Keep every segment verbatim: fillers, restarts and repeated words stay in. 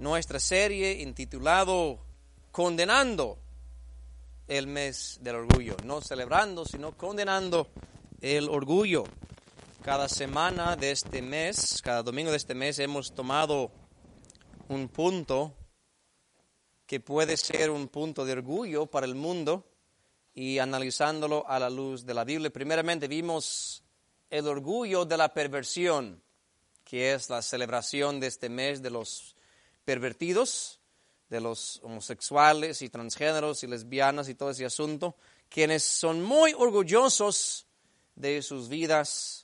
nuestra serie intitulado Condenando el mes del orgullo. No celebrando, sino condenando el orgullo. Cada semana de este mes, cada domingo de este mes, hemos tomado un punto que puede ser un punto de orgullo para el mundo y analizándolo a la luz de la Biblia. Primeramente vimos el orgullo de la perversión, que es la celebración de este mes de los pervertidos, de los homosexuales y transgéneros y lesbianas y todo ese asunto, quienes son muy orgullosos de sus vidas,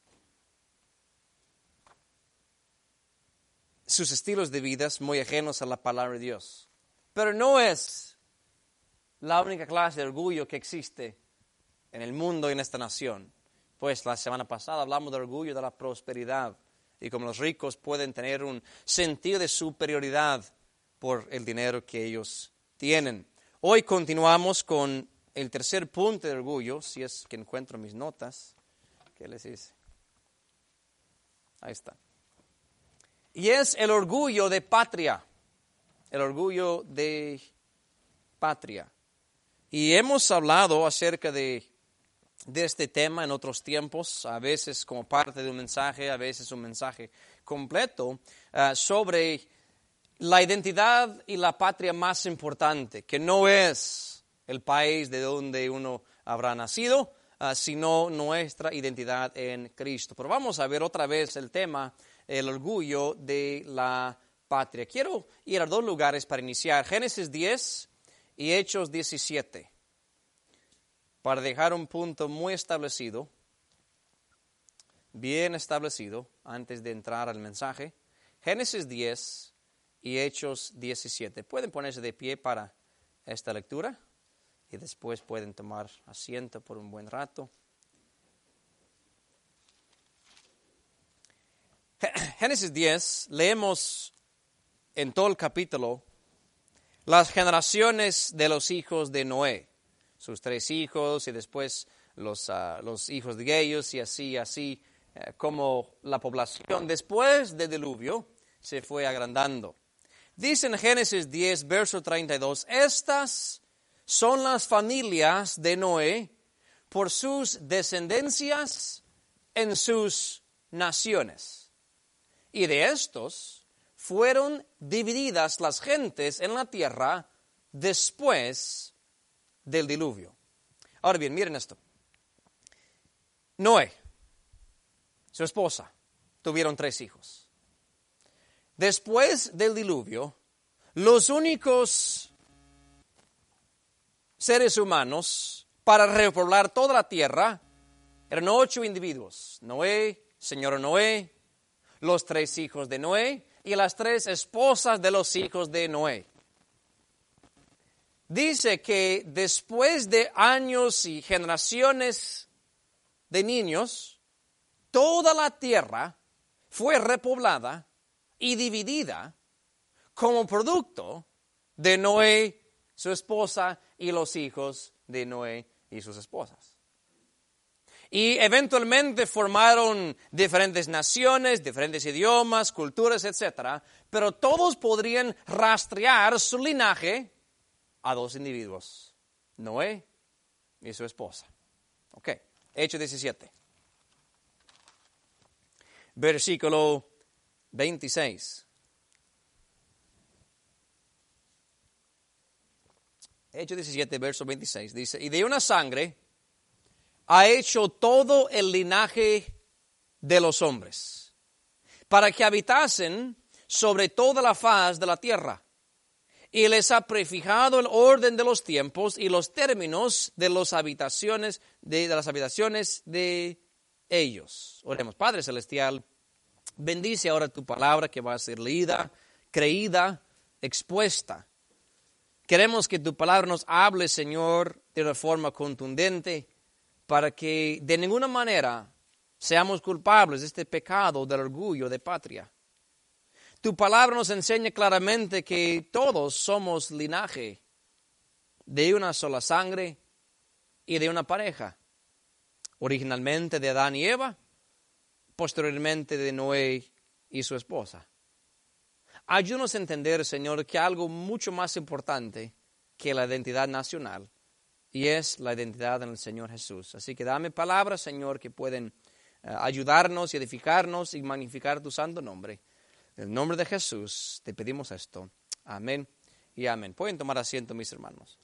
sus estilos de vida muy ajenos a la palabra de Dios. Pero no es la única clase de orgullo que existe en el mundo y en esta nación. Pues la semana pasada hablamos del orgullo de la prosperidad y cómo los ricos pueden tener un sentido de superioridad por el dinero que ellos tienen. Hoy continuamos con el tercer punto de orgullo, si es que encuentro mis notas. ¿Qué les dice? Ahí está. Y es el orgullo de patria. El orgullo de patria. Y hemos hablado acerca de, de este tema en otros tiempos, a veces como parte de un mensaje, a veces un mensaje completo, uh, sobre la identidad y la patria más importante, que no es el país de donde uno habrá nacido, uh, sino nuestra identidad en Cristo. Pero vamos a ver otra vez el tema, el orgullo de la patria. Quiero ir a dos lugares para iniciar, Génesis diez y Hechos diecisiete, para dejar un punto muy establecido, bien establecido, antes de entrar al mensaje. Génesis diez y Hechos diecisiete. Pueden ponerse de pie para esta lectura y después pueden tomar asiento por un buen rato. Génesis diez, leemos en todo el capítulo las generaciones de los hijos de Noé, sus tres hijos y después los, uh, los hijos de ellos y así, así uh, como la población después del diluvio se fue agrandando. Dice en Génesis diez, verso treinta y dos, estas son las familias de Noé por sus descendencias en sus naciones. Y de estos fueron divididas las gentes en la tierra después del diluvio. Ahora bien, miren esto. Noé, su esposa, tuvieron tres hijos. Después del diluvio, los únicos seres humanos para repoblar toda la tierra eran ocho individuos. Noé, señor Noé, los tres hijos de Noé y las tres esposas de los hijos de Noé. Dice que después de años y generaciones de niños, toda la tierra fue repoblada y dividida como producto de Noé, su esposa, y los hijos de Noé y sus esposas. Y eventualmente formaron diferentes naciones, diferentes idiomas, culturas, etcétera, pero todos podrían rastrear su linaje a dos individuos, Noé y su esposa. Ok, Hechos diecisiete. Versículo veintiséis. Hechos diecisiete, verso veintiséis, dice, y de una sangre ha hecho todo el linaje de los hombres, para que habitasen sobre toda la faz de la tierra, y les ha prefijado el orden de los tiempos y los términos de, los habitaciones, de, de las habitaciones de ellos. Oremos. Padre Celestial, bendice ahora tu palabra que va a ser leída, creída, expuesta. Queremos que tu palabra nos hable, Señor, de una forma contundente, para que de ninguna manera seamos culpables de este pecado del orgullo de patria. Tu palabra nos enseña claramente que todos somos linaje de una sola sangre y de una pareja. Originalmente de Adán y Eva, posteriormente de Noé y su esposa. Ayúdanos a entender, Señor, que algo mucho más importante que la identidad nacional y es la identidad en el Señor Jesús. Así que dame palabras, Señor, que pueden uh, ayudarnos y edificarnos y magnificar tu santo nombre. En el nombre de Jesús te pedimos esto. Amén y amén. Pueden tomar asiento, mis hermanos.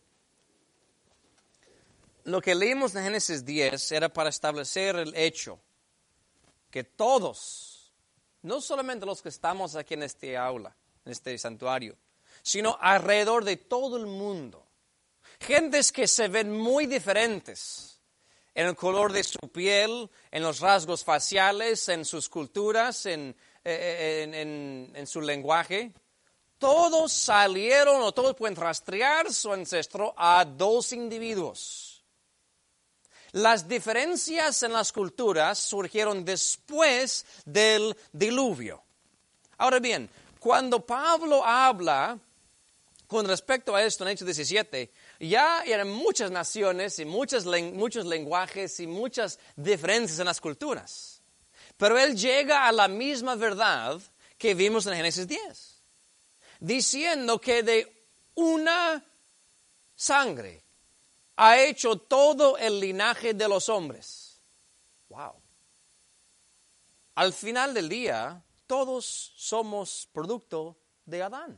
Lo que leímos en Génesis diez era para establecer el hecho que todos, no solamente los que estamos aquí en este aula, en este santuario, sino alrededor de todo el mundo, gentes que se ven muy diferentes en el color de su piel, en los rasgos faciales, en sus culturas, en, en, en, en su lenguaje, todos salieron o todos pueden rastrear su ancestro a dos individuos. Las diferencias en las culturas surgieron después del diluvio. Ahora bien, cuando Pablo habla con respecto a esto en Hechos diecisiete, ya eran muchas naciones y muchos, muchos lenguajes y muchas diferencias en las culturas. Pero él llega a la misma verdad que vimos en Génesis diez, diciendo que de una sangre ha hecho todo el linaje de los hombres. Wow. Al final del día, todos somos producto de Adán.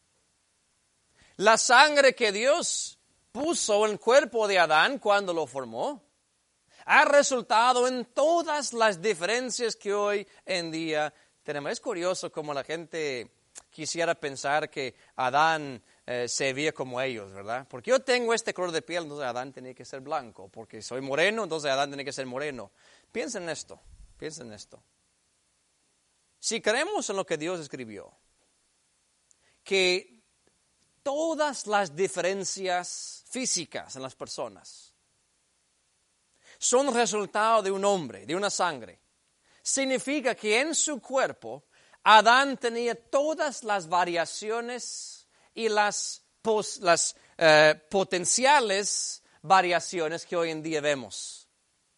La sangre que Dios puso en el cuerpo de Adán cuando lo formó ha resultado en todas las diferencias que hoy en día tenemos. Es curioso cómo la gente quisiera pensar que Adán eh, se veía como ellos, ¿verdad? Porque yo tengo este color de piel, entonces Adán tenía que ser blanco. Porque soy moreno, entonces Adán tenía que ser moreno. Piensen en esto, piensen en esto. Si creemos en lo que Dios escribió, que todas las diferencias físicas en las personas son resultado de un hombre, de una sangre, significa que en su cuerpo Adán tenía todas las variaciones y las, pos, las eh, potenciales variaciones que hoy en día vemos.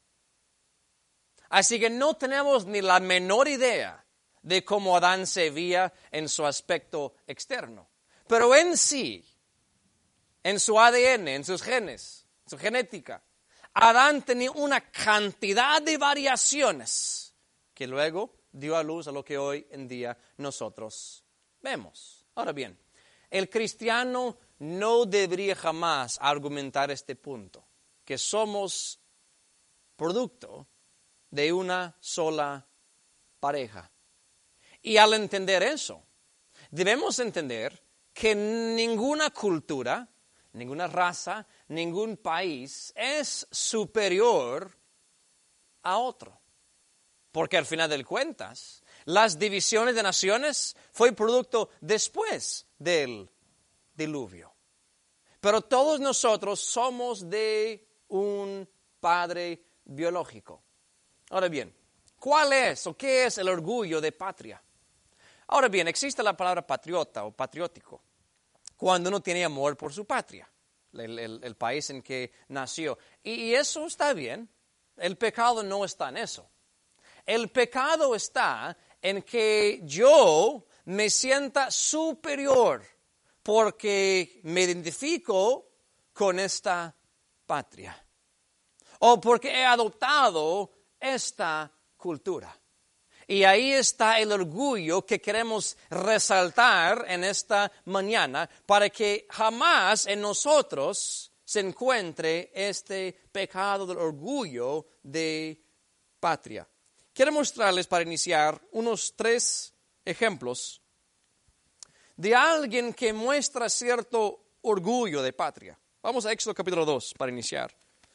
Así que no tenemos ni la menor idea de cómo Adán se veía en su aspecto externo. Pero en sí, en su A D N, en sus genes, en su genética, Adán tenía una cantidad de variaciones que luego dio a luz a lo que hoy en día nosotros vemos. Ahora bien, el cristiano no debería jamás argumentar este punto, que somos producto de una sola pareja. Y al entender eso, debemos entender que ninguna cultura, ninguna raza, ningún país es superior a otro. Porque al final de cuentas, las divisiones de naciones fue producto después del diluvio. Pero todos nosotros somos de un padre biológico. Ahora bien, ¿cuál es o qué es el orgullo de patria? Ahora bien, existe la palabra patriota o patriótico cuando uno tiene amor por su patria, el, el, el país en que nació. Y, y eso está bien. El pecado no está en eso. El pecado está en que yo me sienta superior porque me identifico con esta patria o porque he adoptado esta cultura. Y ahí está el orgullo que queremos resaltar en esta mañana para que jamás en nosotros se encuentre este pecado del orgullo de patria. Quiero mostrarles para iniciar unos tres ejemplos de alguien que muestra cierto orgullo de patria. Vamos a Éxodo capítulo dos para iniciar.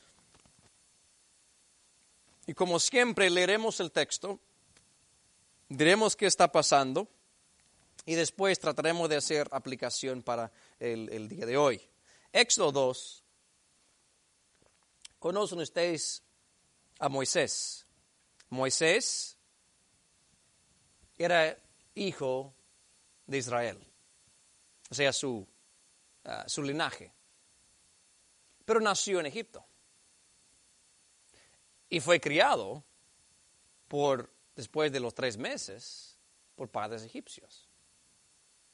Y como siempre leeremos el texto, diremos qué está pasando y después trataremos de hacer aplicación para el, el día de hoy. Éxodo dos. ¿Conocen ustedes a Moisés? Moisés era hijo de Israel, o sea, su, uh, su linaje, pero nació en Egipto y fue criado por, después de los tres meses por padres egipcios.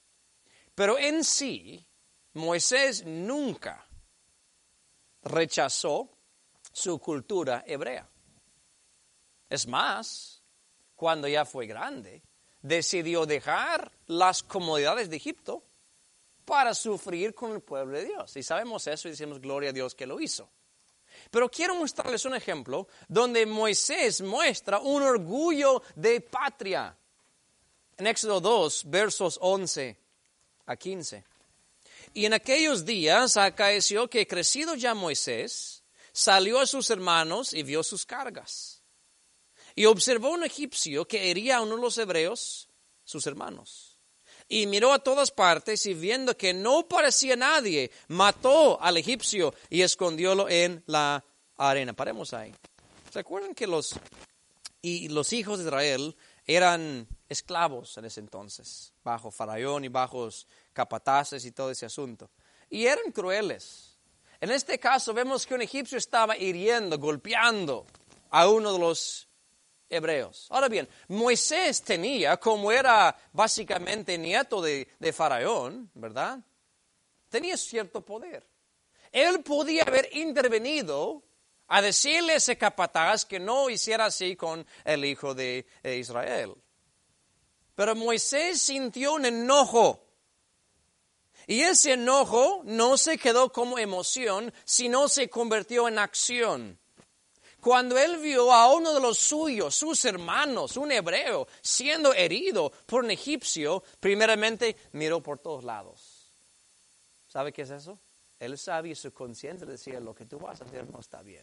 Pero en sí, Moisés nunca rechazó su cultura hebrea. Es más, cuando ya fue grande, decidió dejar las comodidades de Egipto para sufrir con el pueblo de Dios. Y sabemos eso y decimos gloria a Dios que lo hizo. Pero quiero mostrarles un ejemplo donde Moisés muestra un orgullo de patria. En Éxodo dos, versos once a quince. Y en aquellos días acaeció que crecido ya Moisés, salió a sus hermanos y vio sus cargas. Y observó un egipcio que hería a uno de los hebreos, sus hermanos. Y miró a todas partes y viendo que no parecía nadie, mató al egipcio y escondiólo en la arena. Paremos ahí. ¿Se acuerdan que los, y los hijos de Israel eran esclavos en ese entonces? Bajo Faraón y bajo capataces y todo ese asunto. Y eran crueles. En este caso vemos que un egipcio estaba hiriendo, golpeando a uno de los hebreos. Ahora bien, Moisés tenía, como era básicamente nieto de, de Faraón, ¿verdad? Tenía cierto poder. Él podía haber intervenido a decirle a ese capataz que no hiciera así con el hijo de, de Israel. Pero Moisés sintió un enojo. Y ese enojo no se quedó como emoción, sino se convirtió en acción. Cuando él vio a uno de los suyos, sus hermanos, un hebreo, siendo herido por un egipcio, primeramente miró por todos lados. ¿Sabe qué es eso? Él sabía y su conciencia decía, lo que tú vas a hacer no está bien.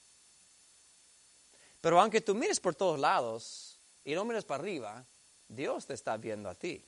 Pero aunque tú mires por todos lados y no mires para arriba, Dios te está viendo a ti.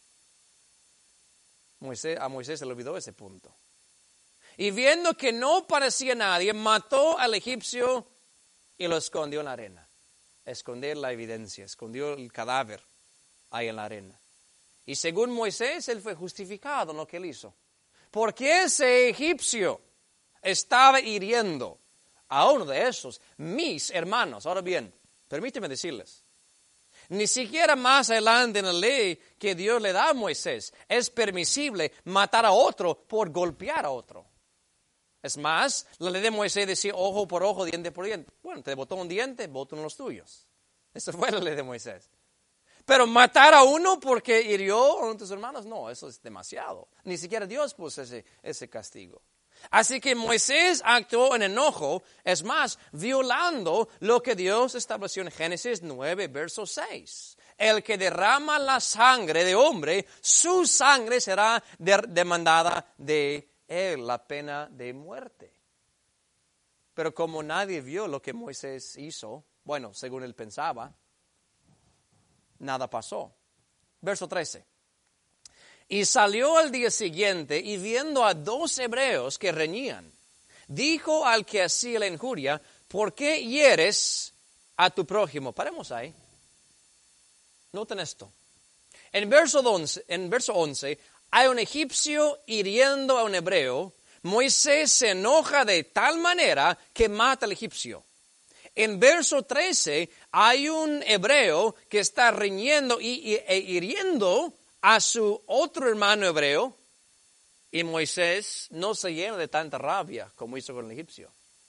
Moisés, a Moisés se le olvidó ese punto. Y viendo que no parecía nadie, mató al egipcio y lo escondió en la arena. Esconder la evidencia, escondió el cadáver ahí en la arena. Y según Moisés, él fue justificado en lo que él hizo. Porque ese egipcio estaba hiriendo a uno de esos, mis hermanos. Ahora bien, permíteme decirles, ni siquiera más adelante en la ley que Dios le da a Moisés es permisible matar a otro por golpear a otro. Es más, la ley de Moisés decía ojo por ojo, diente por diente. Bueno, te botó un diente, botó uno de los tuyos. Esa fue la ley de Moisés. Pero matar a uno porque hirió a uno de tus hermanos, no, eso es demasiado. Ni siquiera Dios puso ese, ese castigo. Así que Moisés actuó en enojo, es más, violando lo que Dios estableció en Génesis nueve, verso seis. El que derrama la sangre de hombre, su sangre será de- demandada de él, la pena de muerte. Pero como nadie vio lo que Moisés hizo, bueno, según él pensaba, nada pasó. Verso trece. Y salió al día siguiente y viendo a dos hebreos que reñían, dijo al que hacía la injuria, ¿por qué hieres a tu prójimo? Paremos ahí. Noten esto. En verso once, en verso once hay un egipcio hiriendo a un hebreo. Moisés se enoja de tal manera que mata al egipcio. En verso trece hay un hebreo que está riñendo y, y, e hiriendo a su otro hermano hebreo, y Moisés no se llena de tanta rabia como hizo con el egipcio.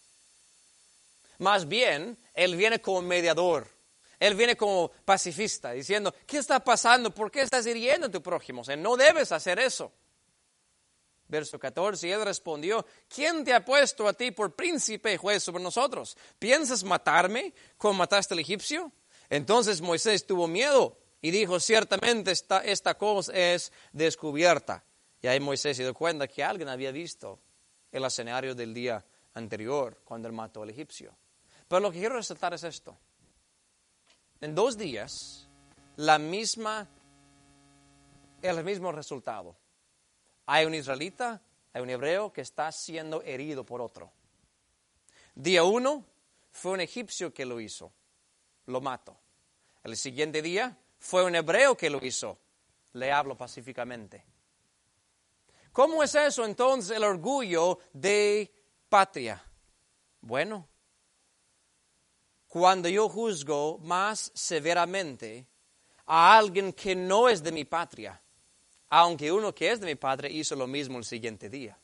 Más bien, él viene como mediador, él viene como pacifista, diciendo, ¿qué está pasando? ¿Por qué estás hiriendo a tu prójimo? O sea, no debes hacer eso. Verso catorce, y él respondió, ¿quién te ha puesto a ti por príncipe y juez sobre nosotros? ¿Piensas matarme como mataste al egipcio? Entonces Moisés tuvo miedo y dijo, ciertamente esta, esta cosa es descubierta. Y ahí Moisés se dio cuenta que alguien había visto el escenario del día anterior cuando él mató al egipcio. Pero lo que quiero resaltar es esto. En dos días, la misma, el mismo resultado. Hay un israelita, hay un hebreo que está siendo herido por otro. Día uno, fue un egipcio que lo hizo, lo mató. El siguiente día, fue un hebreo que lo hizo, le hablo pacíficamente. ¿Cómo es eso entonces el orgullo de patria? Bueno, cuando yo juzgo más severamente a alguien que no es de mi patria, aunque uno que es de mi padre hizo lo mismo el siguiente día.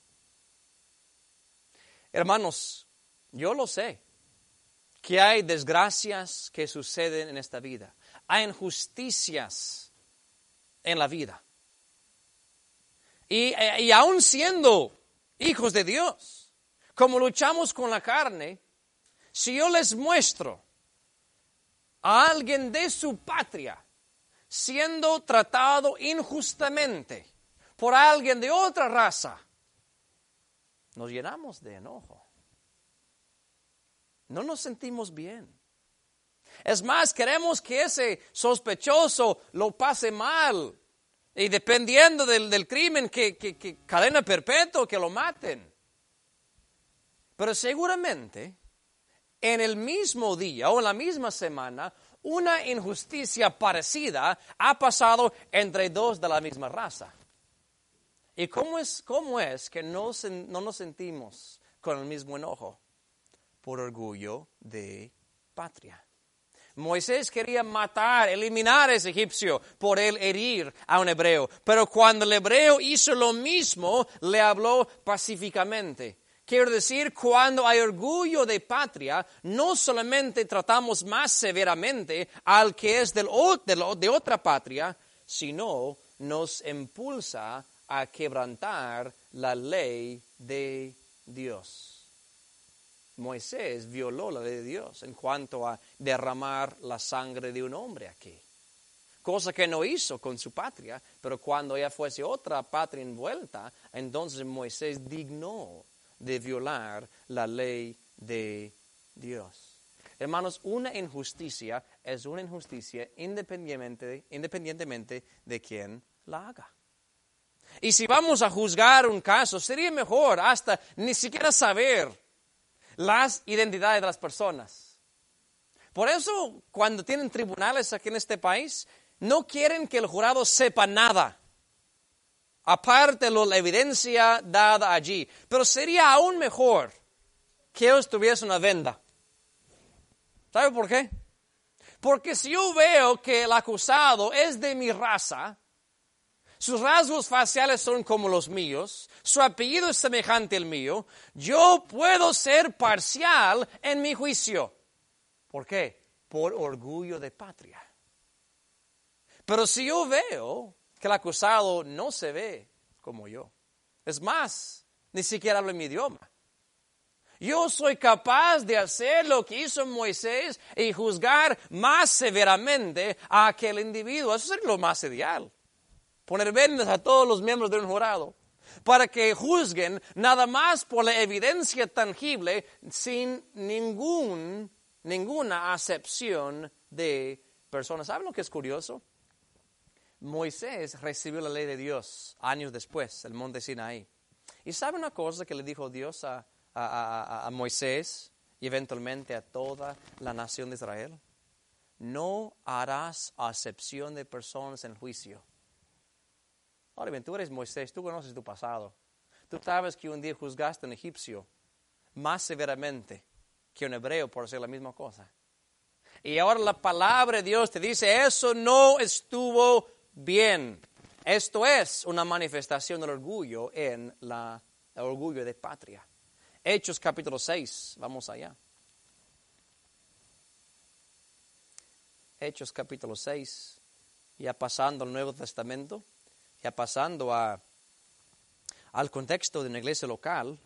Hermanos, yo lo sé, que hay desgracias que suceden en esta vida. Hay injusticias en la vida. Y, y aún siendo hijos de Dios, como luchamos con la carne, si yo les muestro a alguien de su patria siendo tratado injustamente por alguien de otra raza, nos llenamos de enojo. No nos sentimos bien. Es más, queremos que ese sospechoso lo pase mal. Y dependiendo del, del crimen, que, que, que cadena perpetua, que lo maten. Pero seguramente, en el mismo día o en la misma semana, una injusticia parecida ha pasado entre dos de la misma raza. ¿Y cómo es, cómo es que no, no nos sentimos con el mismo enojo? Por orgullo de patria. Moisés quería matar, eliminar a ese egipcio por él herir a un hebreo. Pero cuando el hebreo hizo lo mismo, le habló pacíficamente. Quiero decir, cuando hay orgullo de patria, no solamente tratamos más severamente al que es del, de, de otra patria, sino nos impulsa a quebrantar la ley de Dios. Moisés violó la ley de Dios en cuanto a derramar la sangre de un hombre aquí. Cosa que no hizo con su patria, pero cuando ya fuese otra patria envuelta, entonces Moisés dignó de violar la ley de Dios. Hermanos, una injusticia es una injusticia independientemente, independientemente de quién la haga. Y si vamos a juzgar un caso, sería mejor hasta ni siquiera saber las identidades de las personas. Por eso, cuando tienen tribunales aquí en este país, no quieren que el jurado sepa nada, aparte de la evidencia dada allí. Pero sería aún mejor que ellos tuviesen una venda. ¿Sabe por qué? Porque si yo veo que el acusado es de mi raza, sus rasgos faciales son como los míos, su apellido es semejante al mío, yo puedo ser parcial en mi juicio. ¿Por qué? Por orgullo de patria. Pero si yo veo que el acusado no se ve como yo, es más, ni siquiera habla mi idioma, yo soy capaz de hacer lo que hizo Moisés y juzgar más severamente a aquel individuo. Eso sería lo más ideal. Poner vendas a todos los miembros de un jurado para que juzguen nada más por la evidencia tangible sin ningún, ninguna acepción de personas. ¿Saben lo que es curioso? Moisés recibió la ley de Dios años después, el monte Sinaí. ¿Y sabe una cosa que le dijo Dios a, a, a, a Moisés y eventualmente a toda la nación de Israel? No harás acepción de personas en juicio. Ahora bien, tú eres Moisés, tú conoces tu pasado. Tú sabes que un día juzgaste a un egipcio más severamente que un hebreo por hacer la misma cosa. Y ahora la palabra de Dios te dice, eso no estuvo bien. Esto es una manifestación del orgullo en la, el orgullo de patria. Hechos capítulo seis, vamos allá. Hechos capítulo seis, ya pasando al Nuevo Testamento. Ya pasando a, al contexto de una iglesia local,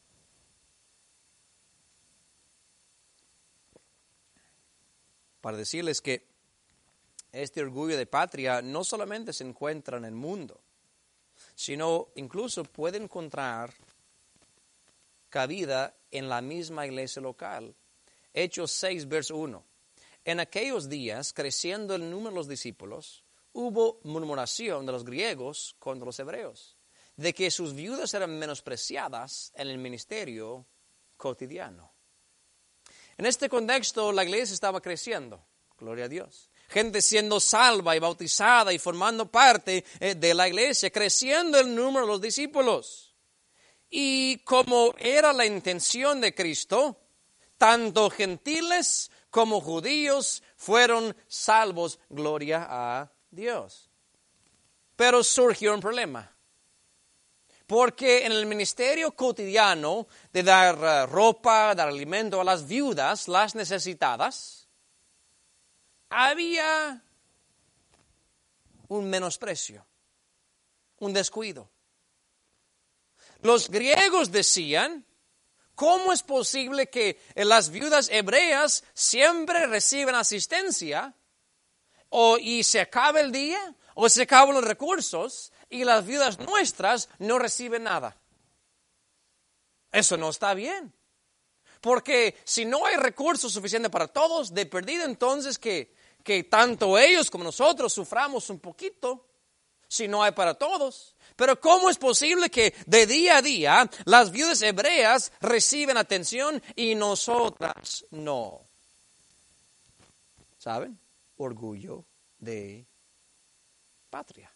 para decirles que este orgullo de patria no solamente se encuentra en el mundo, sino incluso puede encontrar cabida en la misma iglesia local. Hechos seis, verso uno. En aquellos días, creciendo el número de los discípulos, hubo murmuración de los griegos contra los hebreos, de que sus viudas eran menospreciadas en el ministerio cotidiano. En este contexto, la iglesia estaba creciendo, gloria a Dios. Gente siendo salva y bautizada y formando parte de la iglesia, creciendo el número de los discípulos. Y como era la intención de Cristo, tanto gentiles como judíos fueron salvos, gloria a Dios. Pero surgió un problema. Porque en el ministerio cotidiano de dar uh, ropa, dar alimento a las viudas, las necesitadas, había un menosprecio, un descuido. Los griegos decían, ¿cómo es posible que las viudas hebreas siempre reciben asistencia o, y se acaba el día o se acaban los recursos y las viudas nuestras no reciben nada? Eso no está bien. Porque si no hay recursos suficientes para todos, de perdido entonces que, que tanto ellos como nosotros suframos un poquito, si no hay para todos. Pero ¿cómo es posible que de día a día las viudas hebreas reciben atención y nosotras no? ¿Saben? Orgullo de patria.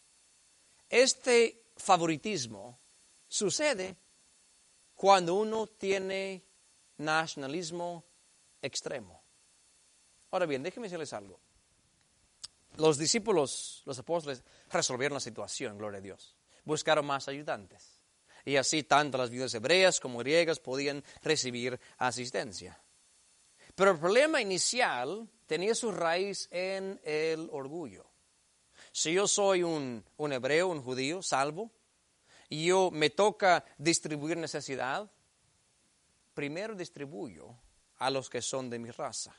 Este favoritismo sucede cuando uno tiene nacionalismo extremo. Ahora bien, déjenme decirles algo. Los discípulos, los apóstoles, resolvieron la situación, gloria a Dios. Buscaron más ayudantes. Y así tanto las viudas hebreas como griegas podían recibir asistencia. Pero el problema inicial tenía su raíz en el orgullo. Si yo soy un, un hebreo, un judío, salvo, y yo me toca distribuir necesidad, primero distribuyo a los que son de mi raza.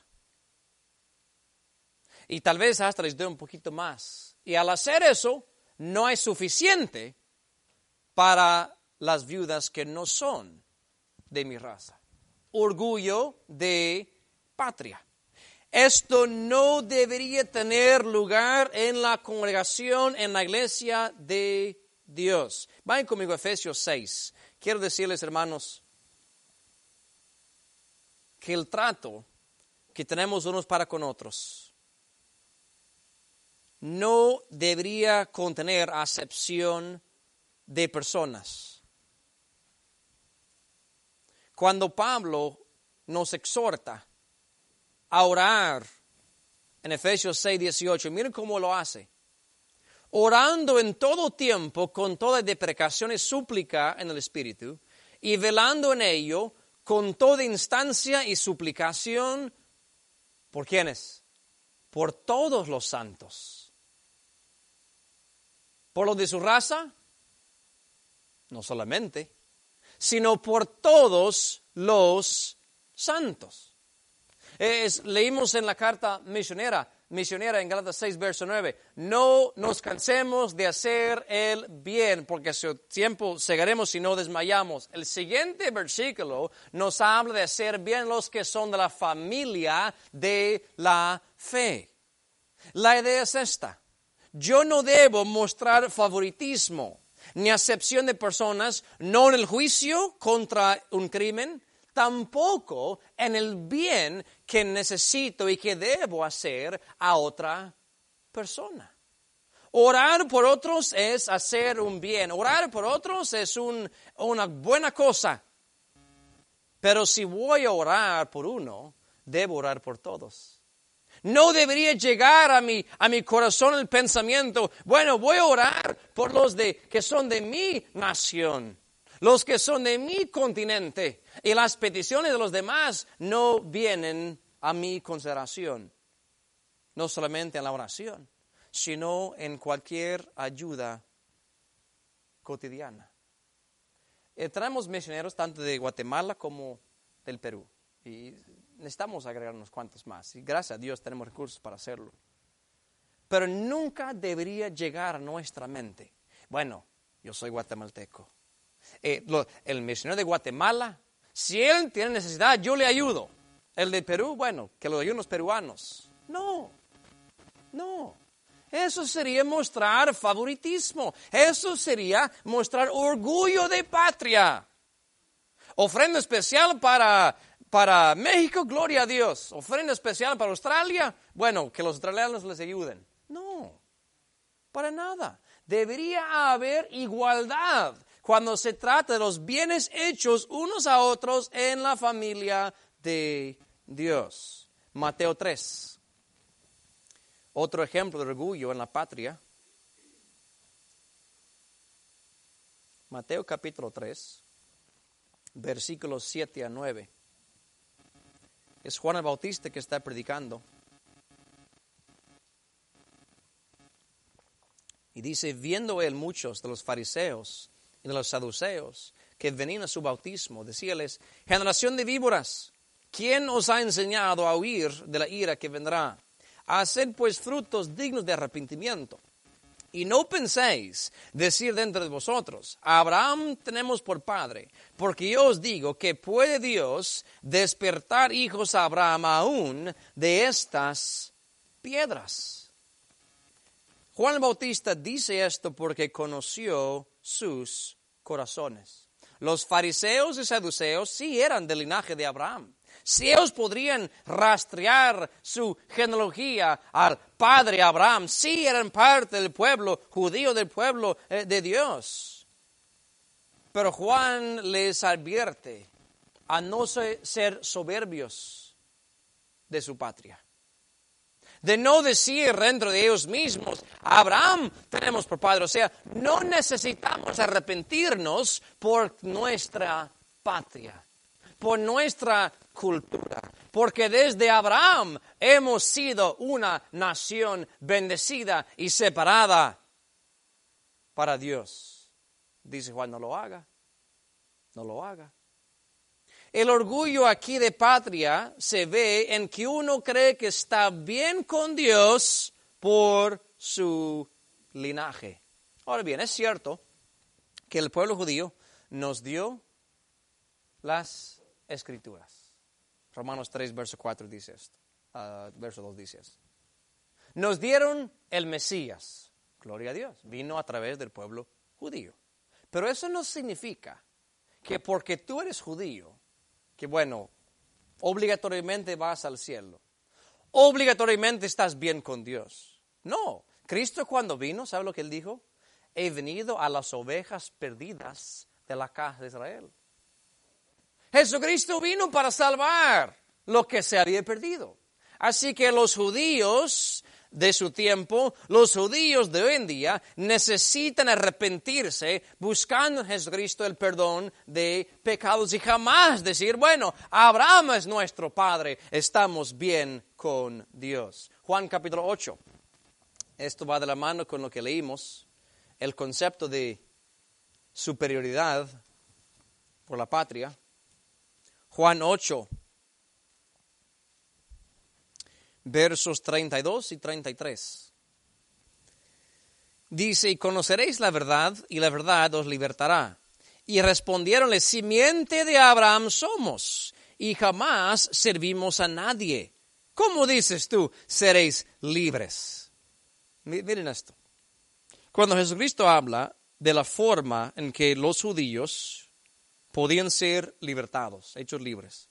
Y tal vez hasta les doy un poquito más. Y al hacer eso, no es suficiente para las viudas que no son de mi raza. Orgullo de patria. Esto no debería tener lugar en la congregación, en la iglesia de Dios. Vayan conmigo a Efesios seis. Quiero decirles, hermanos, que el trato que tenemos unos para con otros no debería contener acepción de personas. Cuando Pablo nos exhorta a orar en Efesios seis, dieciocho, miren cómo lo hace. Orando en todo tiempo con toda deprecación y súplica en el Espíritu, y velando en ello con toda instancia y suplicación, ¿por quiénes? Por todos los santos. ¿Por los de su raza? No solamente, sino por todos los santos. Es, leímos en la carta misionera, misionera en Gálatas seis, verso nueve, no nos cansemos de hacer el bien, porque a su tiempo segaremos y no desmayamos. El siguiente versículo nos habla de hacer bien los que son de la familia de la fe. La idea es esta. Yo no debo mostrar favoritismo ni acepción de personas, no en el juicio contra un crimen, tampoco en el bien que necesito y que debo hacer a otra persona. Orar por otros es hacer un bien. Orar por otros es un, una buena cosa. Pero si voy a orar por uno, debo orar por todos. No debería llegar a mi, a mi corazón el pensamiento, bueno, voy a orar por los de, que son de mi nación, los que son de mi continente, y las peticiones de los demás no vienen a mi consideración. No solamente en la oración, sino en cualquier ayuda cotidiana. Eh, traemos misioneros tanto de Guatemala como del Perú, y necesitamos agregar unos cuantos más. Y gracias a Dios tenemos recursos para hacerlo. Pero nunca debería llegar a nuestra mente. Bueno, yo soy guatemalteco. Eh, lo, el misionero de Guatemala, si él tiene necesidad, yo le ayudo. El de Perú, bueno, que lo ayuden los peruanos. No, no. Eso sería mostrar favoritismo. Eso sería mostrar orgullo de patria. Ofrenda especial para... Para México, gloria a Dios. Ofrenda especial para Australia, bueno, que los australianos les ayuden. No, para nada. Debería haber igualdad cuando se trata de los bienes hechos unos a otros en la familia de Dios. Mateo tres. Otro ejemplo de orgullo en la patria. Mateo capítulo tres, versículos siete a nueve. Es Juan el Bautista que está predicando. Y dice, viendo él muchos de los fariseos y de los saduceos que venían a su bautismo, decíales, generación de víboras, ¿quién os ha enseñado a huir de la ira que vendrá? Haced pues frutos dignos de arrepentimiento. Y no penséis decir dentro de vosotros, a Abraham tenemos por padre, porque yo os digo que puede Dios despertar hijos a Abraham aún de estas piedras. Juan el Bautista dice esto porque conoció sus corazones. Los fariseos y saduceos sí eran del linaje de Abraham. Si ellos podrían rastrear su genealogía al padre Abraham, sí eran parte del pueblo judío, del pueblo eh, de Dios. Pero Juan les advierte a no ser soberbios de su patria. De no decir dentro de ellos mismos, Abraham tenemos por padre. O sea, no necesitamos arrepentirnos por nuestra patria, por nuestra cultura, porque desde Abraham hemos sido una nación bendecida y separada para Dios. Dice Juan, no lo haga, no lo haga. El orgullo aquí de patria se ve en que uno cree que está bien con Dios por su linaje. Ahora bien, es cierto que el pueblo judío nos dio las Escrituras. Romanos tres, verso cuatro dice esto. Uh, verso dos dice esto. Nos dieron el Mesías. Gloria a Dios. Vino a través del pueblo judío. Pero eso no significa que porque tú eres judío, que bueno, obligatoriamente vas al cielo. Obligatoriamente estás bien con Dios. No. Cristo cuando vino, ¿sabe lo que Él dijo? He venido a las ovejas perdidas de la casa de Israel. Jesucristo vino para salvar lo que se había perdido. Así que los judíos de su tiempo, los judíos de hoy en día, necesitan arrepentirse buscando en Jesucristo el perdón de pecados y jamás decir, bueno, Abraham es nuestro padre, estamos bien con Dios. Juan capítulo ocho. Esto va de la mano con lo que leímos, el concepto de superioridad por la patria. Juan ocho, versos treinta y dos y treinta y tres. Dice, y conoceréis la verdad, y la verdad os libertará. Y respondiéronle, simiente de Abraham somos, y jamás servimos a nadie. ¿Cómo dices tú, seréis libres? Miren esto. Cuando Jesucristo habla de la forma en que los judíos podían ser libertados, hechos libres,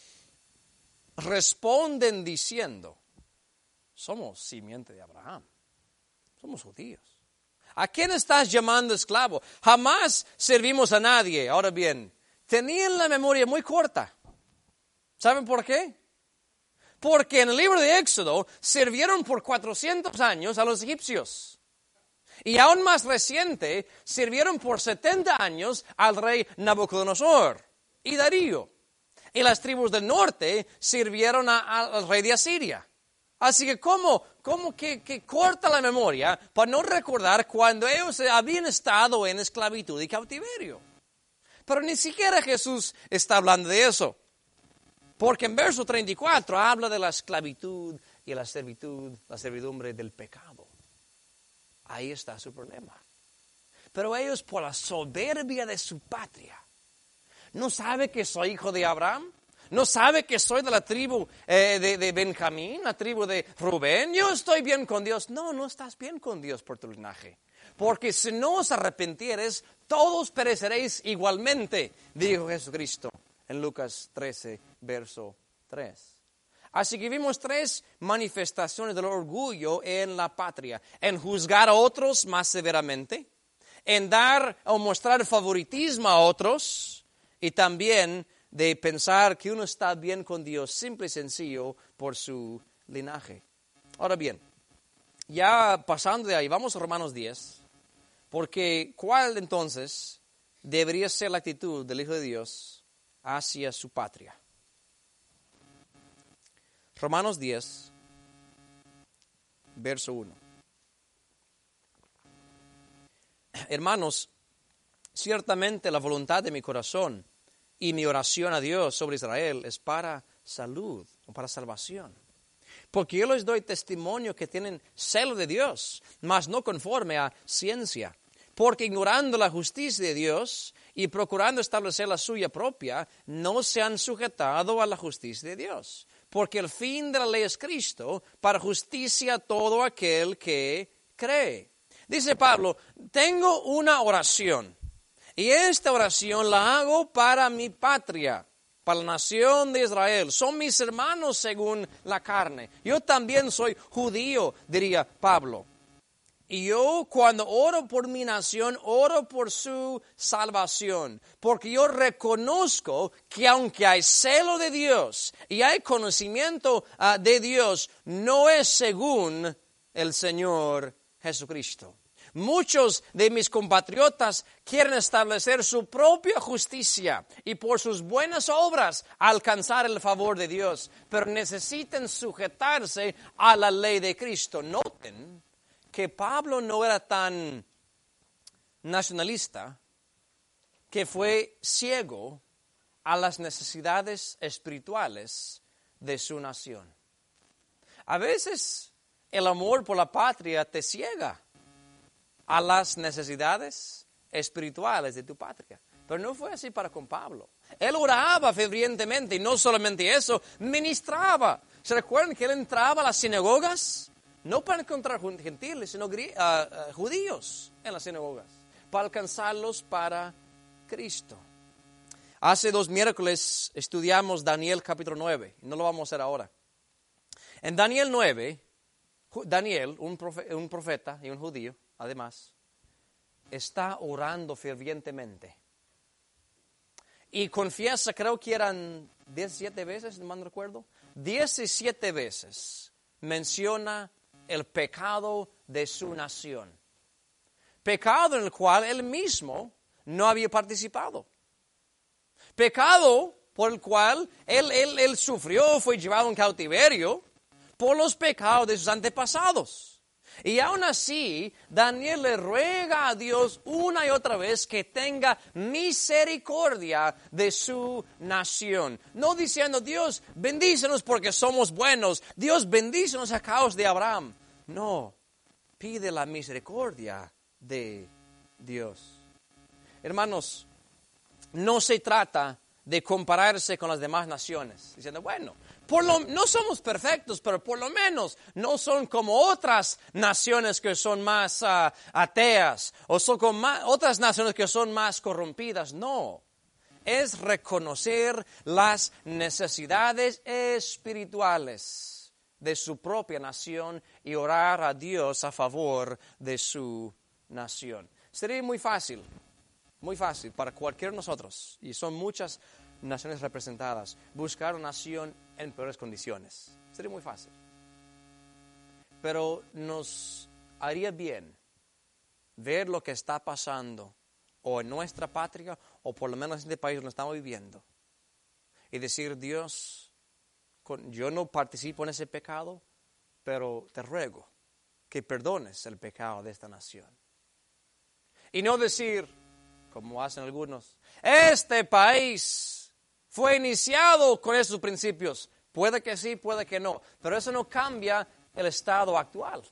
responden diciendo, somos simiente de Abraham, somos judíos. ¿A quién estás llamando esclavo? Jamás servimos a nadie. Ahora bien, tenían la memoria muy corta. ¿Saben por qué? Porque en el libro de Éxodo sirvieron por cuatrocientos años a los egipcios. Y aún más reciente, sirvieron por setenta años al rey Nabucodonosor y Darío. Y las tribus del norte sirvieron a, a, al rey de Asiria. Así que, ¿cómo, cómo que, que corta la memoria para no recordar cuando ellos habían estado en esclavitud y cautiverio? Pero ni siquiera Jesús está hablando de eso. Porque en verso treinta y cuatro habla de la esclavitud y la servitud, la servidumbre del pecado. Ahí está su problema. Pero ellos, por la soberbia de su patria, no sabe que soy hijo de Abraham, no sabe que soy de la tribu eh, de, de Benjamín, la tribu de Rubén. Yo estoy bien con Dios. No, no estás bien con Dios por tu linaje. Porque si no os arrepentieres, todos pereceréis igualmente, dijo Jesucristo en Lucas trece, verso tres. Así que vimos tres manifestaciones del orgullo en la patria. En juzgar a otros más severamente, en dar o mostrar favoritismo a otros, y también de pensar que uno está bien con Dios, simple y sencillo, por su linaje. Ahora bien, ya pasando de ahí, vamos a Romanos diez, porque ¿cuál entonces debería ser la actitud del Hijo de Dios hacia su patria. Romanos diez, verso uno. Hermanos, ciertamente la voluntad de mi corazón y mi oración a Dios sobre Israel es para salud o para salvación. Porque yo les doy testimonio que tienen celo de Dios, mas no conforme a ciencia. Porque ignorando la justicia de Dios y procurando establecer la suya propia, no se han sujetado a la justicia de Dios. Porque el fin de la ley es Cristo, para justicia a todo aquel que cree. Dice Pablo, tengo una oración, y esta oración la hago para mi patria, para la nación de Israel. Son mis hermanos según la carne. Yo también soy judío, diría Pablo. Y yo cuando oro por mi nación, oro por su salvación. Porque yo reconozco que aunque hay celo de Dios y hay conocimiento uh, de Dios, no es según el Señor Jesucristo. Muchos de mis compatriotas quieren establecer su propia justicia y por sus buenas obras alcanzar el favor de Dios, pero necesitan sujetarse a la ley de Cristo. Noten que Pablo no era tan nacionalista que fue ciego a las necesidades espirituales de su nación. A veces el amor por la patria te ciega a las necesidades espirituales de tu patria. Pero no fue así para con Pablo. Él oraba fervientemente y no solamente eso, ministraba. ¿Se recuerdan que él entraba a las sinagogas? No para encontrar gentiles, sino uh, uh, judíos en las sinagogas, para alcanzarlos para Cristo. Hace dos miércoles estudiamos Daniel capítulo nueve, y no lo vamos a hacer ahora. En Daniel nueve, Daniel, un profeta, un profeta y un judío, además, está orando fervientemente. Y confiesa, creo que eran diecisiete veces, no me recuerdo, diecisiete veces menciona el pecado de su nación. Pecado en el cual él mismo no había participado. Pecado por el cual él, él, él sufrió, fue llevado en cautiverio por los pecados de sus antepasados. Y aún así, Daniel le ruega a Dios una y otra vez que tenga misericordia de su nación. No diciendo, Dios, bendícenos porque somos buenos. Dios, bendícenos a causa de Abraham. No, pide la misericordia de Dios. Hermanos, no se trata de compararse con las demás naciones. Diciendo, bueno, por lo, no somos perfectos, pero por lo menos no son como otras naciones que son más uh, ateas o son como más, otras naciones que son más corrompidas. No, es reconocer las necesidades espirituales de su propia nación y orar a Dios a favor de su nación. Sería muy fácil, muy fácil para cualquiera de nosotros, y son muchas naciones representadas, buscar una nación en peores condiciones. Sería muy fácil. Pero nos haría bien ver lo que está pasando o en nuestra patria o por lo menos en este país donde estamos viviendo y decir, Dios, yo no participo en ese pecado, pero te ruego que perdones el pecado de esta nación. Y no decir, como hacen algunos, este país fue iniciado con esos principios. Puede que sí, puede que no. Pero eso no cambia el estado actual.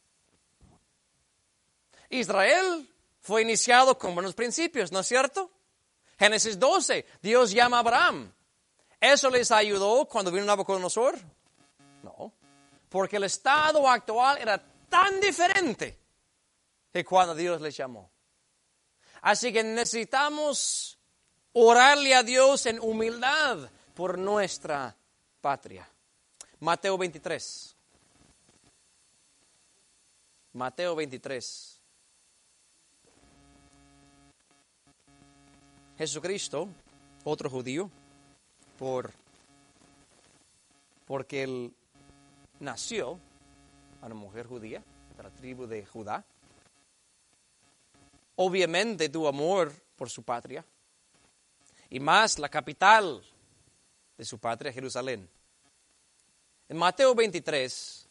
Israel fue iniciado con buenos principios, ¿no es cierto? Génesis doce, Dios llama a Abraham. ¿Eso les ayudó cuando vino Nabucodonosor? No. Porque el estado actual era tan diferente que cuando Dios les llamó. Así que necesitamos orarle a Dios en humildad por nuestra patria. Mateo veintitrés. Mateo veintitrés. Jesucristo, otro judío, por, porque él nació a una mujer judía, de la tribu de Judá. Obviamente tuvo amor por su patria, y más la capital de su patria, Jerusalén. En Mateo veintitrés,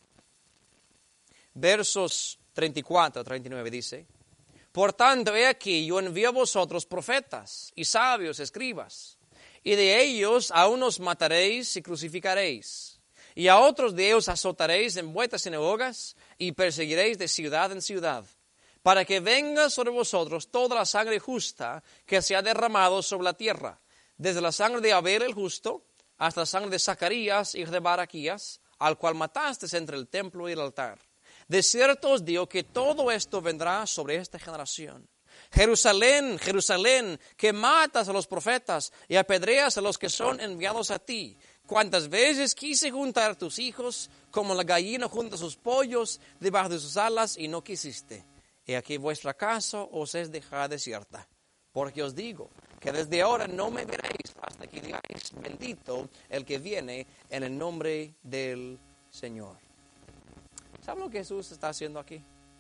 versos treinta y cuatro a treinta y nueve dice: por tanto, he aquí, yo envío a vosotros profetas y sabios escribas, y de ellos a unos mataréis y crucificaréis, y a otros de ellos azotaréis en vuestras sinagogas y perseguiréis de ciudad en ciudad, para que venga sobre vosotros toda la sangre justa que se ha derramado sobre la tierra, desde la sangre de Abel el justo hasta la sangre de Zacarías, hijo de Baraquías, al cual mataste entre el templo y el altar. De cierto os digo que todo esto vendrá sobre esta generación. Jerusalén, Jerusalén, que matas a los profetas y apedreas a los que son enviados a ti. Cuántas veces quise juntar a tus hijos como la gallina junta sus pollos debajo de sus alas y no quisiste. Y aquí vuestra casa os es dejada desierta. Porque os digo que desde ahora no me veréis hasta que digáis: bendito el que viene en el nombre del Señor. ¿Saben lo que Jesús está haciendo aquí?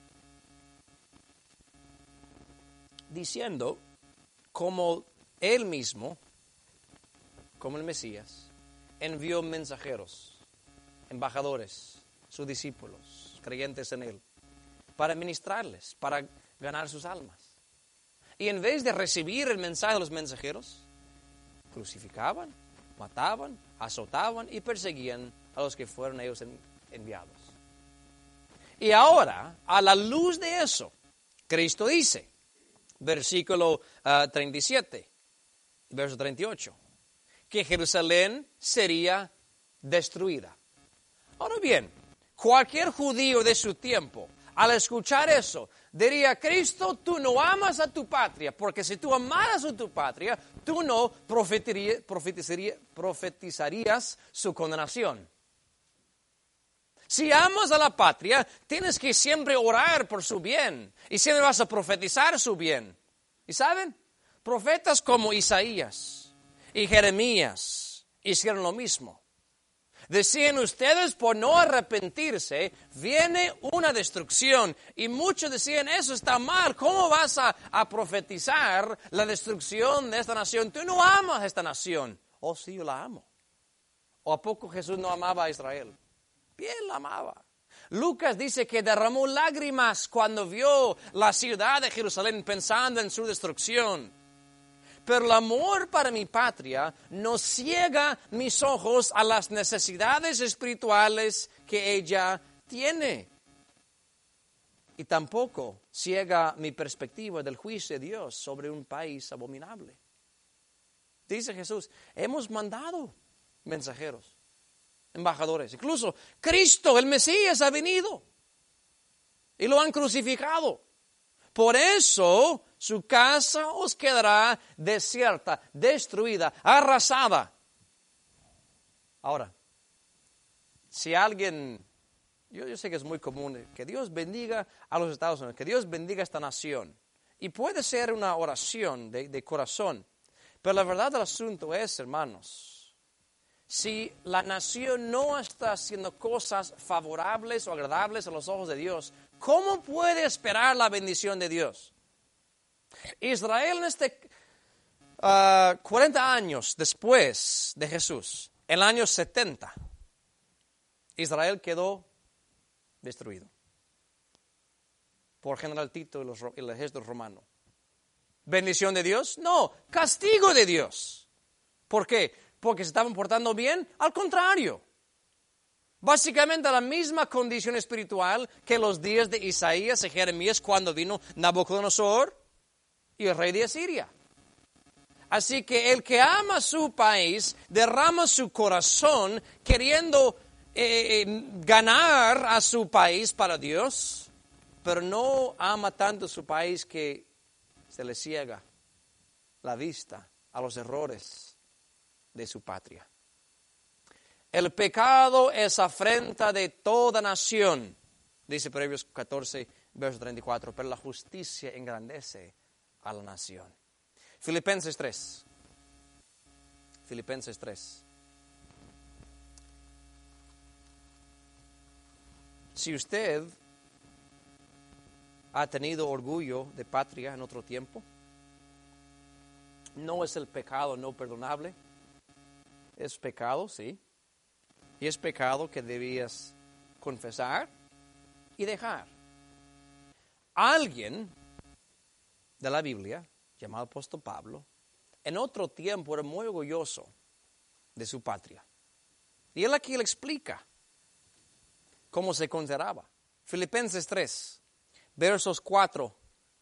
Diciendo como Él mismo, como el Mesías, envió mensajeros, embajadores, sus discípulos, creyentes en Él, para ministrarles, para ganar sus almas. Y en vez de recibir el mensaje de los mensajeros, crucificaban, mataban, azotaban y perseguían a los que fueron ellos enviados. Y ahora, a la luz de eso, Cristo dice, versículo uh, treinta y siete, verso treinta y ocho, que Jerusalén sería destruida. Ahora bien, cualquier judío de su tiempo, al escuchar eso, diría: Cristo, tú no amas a tu patria, porque si tú amaras a tu patria, tú no profetizarías, profetizarías su condenación. Si amas a la patria, tienes que siempre orar por su bien y siempre vas a profetizar su bien. ¿Y saben? Profetas como Isaías y Jeremías hicieron lo mismo. Decían: ustedes por no arrepentirse, viene una destrucción. Y muchos decían: eso está mal, ¿cómo vas a, a profetizar la destrucción de esta nación? Tú no amas a esta nación. Oh, sí, yo la amo. ¿O a poco Jesús no amaba a Israel? Bien la amaba. Lucas dice que derramó lágrimas cuando vio la ciudad de Jerusalén pensando en su destrucción. Pero el amor para mi patria no ciega mis ojos a las necesidades espirituales que ella tiene. Y tampoco ciega mi perspectiva del juicio de Dios sobre un país abominable. Dice Jesús: hemos mandado mensajeros, embajadores. Incluso Cristo, el Mesías, ha venido y lo han crucificado. Por eso su casa os quedará desierta, destruida, arrasada. Ahora, si alguien, yo, yo sé que es muy común, que Dios bendiga a los Estados Unidos, que Dios bendiga a esta nación. Y puede ser una oración de, de corazón. Pero la verdad del asunto es, hermanos, si la nación no está haciendo cosas favorables o agradables a los ojos de Dios, ¿cómo puede esperar la bendición de Dios? Israel en este uh, cuarenta años después de Jesús, en el año setenta, Israel quedó destruido por General Tito y, los, y el ejército romano. ¿Bendición de Dios? No, castigo de Dios. ¿Por qué? Porque se estaban portando bien. Al contrario, básicamente la misma condición espiritual que los días de Isaías y Jeremías cuando vino Nabucodonosor y el rey de Asiria. Así que el que ama su país derrama su corazón queriendo eh, eh, ganar a su país para Dios, pero no ama tanto su país que se le ciega la vista a los errores de su patria. El pecado es afrenta de toda nación, dice Proverbios catorce, verso treinta y cuatro, pero la justicia engrandece a la nación. Filipenses tres. Filipenses tres. Si usted ha tenido orgullo de patria en otro tiempo, no es el pecado no perdonable. Es pecado, sí. Y es pecado que debías confesar y dejar. Alguien de la Biblia, llamado apóstol Pablo, en otro tiempo era muy orgulloso de su patria. Y él aquí le explica cómo se consideraba. Filipenses tres, versos cuatro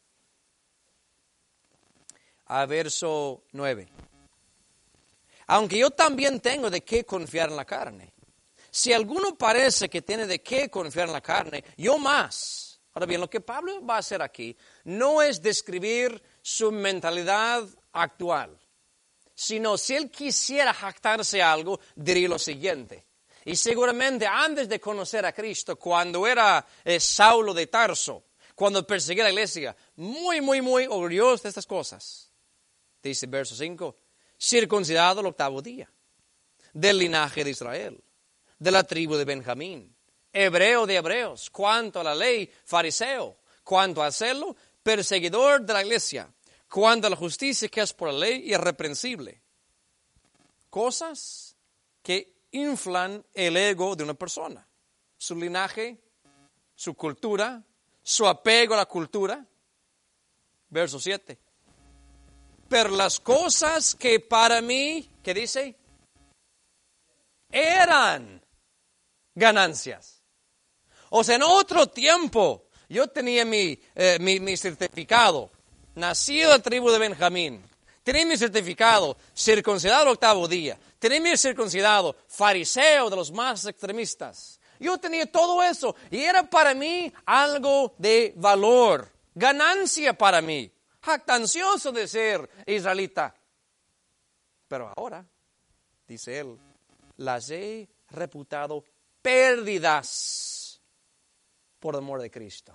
a verso nueve. Aunque yo también tengo de qué confiar en la carne. Si alguno parece que tiene de qué confiar en la carne, yo más. Ahora bien, lo que Pablo va a hacer aquí no es describir su mentalidad actual, sino si él quisiera jactarse algo, diría lo siguiente. Y seguramente antes de conocer a Cristo, cuando era eh, Saulo de Tarso, cuando perseguía la iglesia, muy, muy, muy orgulloso de estas cosas. Dice verso cinco, circuncidado el octavo día, del linaje de Israel, de la tribu de Benjamín, hebreo de hebreos, cuanto a la ley, fariseo, cuanto al celo, perseguidor de la iglesia, cuanto a la justicia que es por la ley, irreprensible. Cosas que inflan el ego de una persona, su linaje, su cultura, su apego a la cultura. Verso siete. Pero las cosas que para mí, ¿qué dice? Eran ganancias. O sea, en otro tiempo, yo tenía mi, eh, mi, mi certificado, nacido de la tribu de Benjamín. Tenía mi certificado, circuncidado el octavo día. Tenía mi circuncidado, fariseo de los más extremistas. Yo tenía todo eso y era para mí algo de valor, ganancia para mí. Jactancioso de ser israelita. Pero ahora, dice él, las he reputado pérdidas por amor de Cristo.